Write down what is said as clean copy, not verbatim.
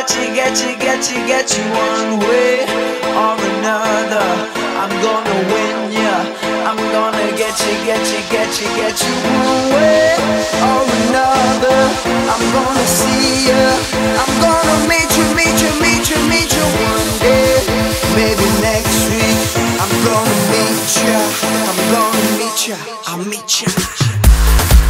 get you one way or another. I'm gonna win ya. I'm gonna get you one way or another. I'm gonna see ya. I'm gonna meet you one day. Maybe next week. I'm gonna meet ya. I'll meet ya.